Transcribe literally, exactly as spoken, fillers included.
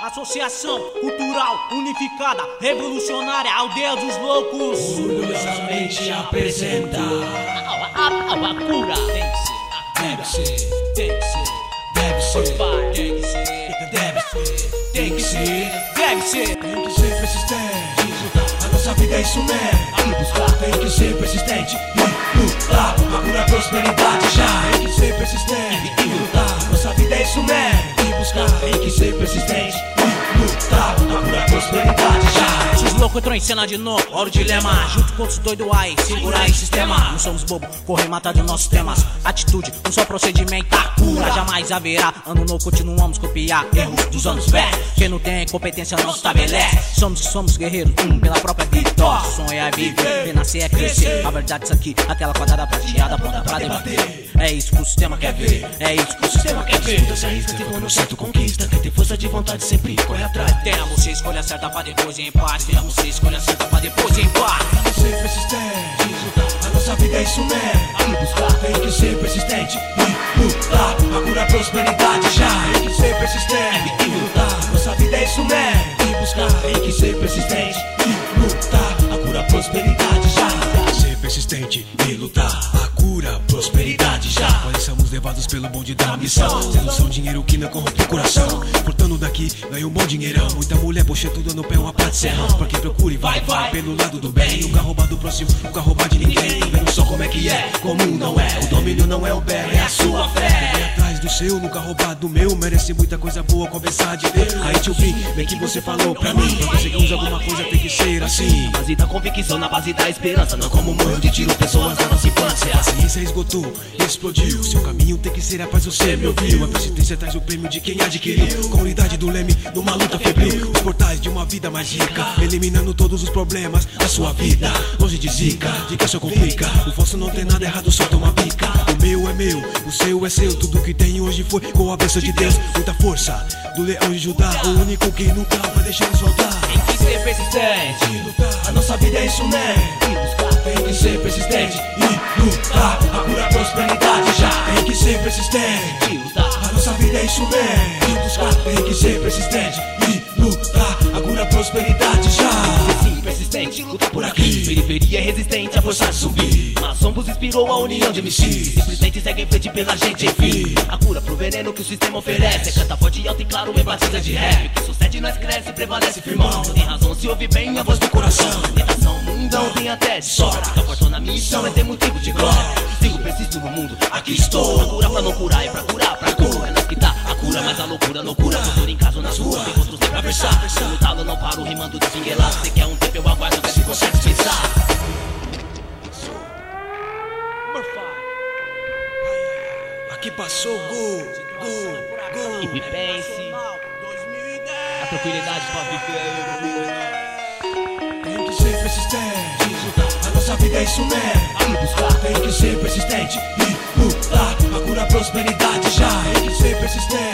Associação Cultural Unificada Revolucionária Aldeia dos Loucos orgulhosamente apresenta a cura. Tem que ser, deve ser, deve ser, deve ser, deve ser, tem que ser, deve ser, tem que ser persistente. A nossa vida é isso mesmo. Buscar, tem que ser persistente e lutar. A cura, a prosperidade já. Tem que ser persistente e lutar. A nossa vida é isso mesmo. E buscar, tem que ser persistente e lutar. A cura, a prosperidade já. Os loucos entrou em cena de novo, olha o dilema. Junto com os doidos aí, segura aí sistema. Não somos bobos, correr matando nossos temas. Atitude, um só procedimento, a cura jamais haverá. Ano novo, continuamos copiar erros dos anos velhos. Quem não tem competência não se estabelece. Somos que somos guerreiros, um pela própria vitória. O sonho é viver, renascer é crescer. A verdade isso aqui, aquela quadrada prateada, pronta pra debater. É isso que o sistema quer ver, é isso que o sistema quer ver. Então se arrisca, tem no certo, conquista. Quem tem força de vontade sempre corre atrás. Tenha você escolha certa pra depois em paz. Tenha você escolha certa pra depois em paz. Tem que ser persistente, a nossa vida é isso mesmo. Buscar, tem que ser persistente e lutar. A cura, a prosperidade já. Tem que ser persistente e lutar. A nossa vida é isso mesmo. E buscar, tem que ser persistente e lutar. A cura, a prosperidade já. Tem que ser persistente e lutar. A cura, a prosperidade já. Nós somos levados pelo bonde da missão. Sedução, dinheiro que não corrompe o coração. Portando daqui, ganha um bom dinheirão. Muita mulher, pochetuda no pé, uma pá de serrão. Pra quem procure, vai, vai, pelo lado do bem. Nunca roubar do próximo, nunca roubar de ninguém. Vendo só como é que é, comum não é. O domínio não é o bem, é a sua fé. Vem atrás do seu, nunca roubar do meu. Merece muita coisa boa, começar de Deus. Aí te ouvi, bem que você falou pra mim. Pra conseguirmos alguma coisa tem que ser assim. Na base da convicção, na base da esperança. Não como morro de tiro, pessoas da nossa infância. A ciência esgotou e explodiu. Seu caminho tem que ser a paz, você me ouviu. A persistência traz o prêmio de quem adquiriu. Com a unidade do leme, numa luta febril. Os portais de uma vida mais rica, eliminando todos os problemas da sua vida. Longe de zica, de que só complica. O falso não tem nada errado, só toma bica. O meu é meu, o seu é seu. Tudo que tem hoje foi com a bênção de Deus. Muita força do leão de Judá. O único que nunca vai deixar nos faltar. Tem que ser persistente E lutar, a nossa vida é isso mesmo. Tem que ser persistente e lutar. A cura, a prosperidade já. Tem que ser persistente e lutar. A nossa vida é isso mesmo. E buscar, tem que ser persistente e lutar. A cura, a prosperidade já. Sim, persistente, lutar por aqui. Periferia é resistente, a força de subir. Mas Sombos inspirou a união de M Cs. Simplesmente segue em frente pela gente, enfim. A cura pro veneno que o sistema oferece. Canta forte, alto e claro, e batiza de rap. Que sucede, nós cresce, prevalece firmão. Tem razão, se ouve bem a voz do coração. Tentação, mundão, tem até de sobra. Fica forte na missão, é ter motivo de glória. Sigo, persisto no mundo, aqui estou. A cura pra não curar, é pra curar, pra cura. É nós que tá a cura, mas a loucura não cura. Doutor em casa ou nas ruas, tem outros pra versar. Se no talo não paro, rimando de singuelar. Você quer um tempo, eu aguardo, vê se consegue pensar. Aqui passou gol, gol, gol. E pense, a tranquilidade pra viver. Tem que ser persistente, a nossa vida é isso mesmo. Buscar, tem que ser persistente e lutar. A cura, a prosperidade já. Tem que ser persistente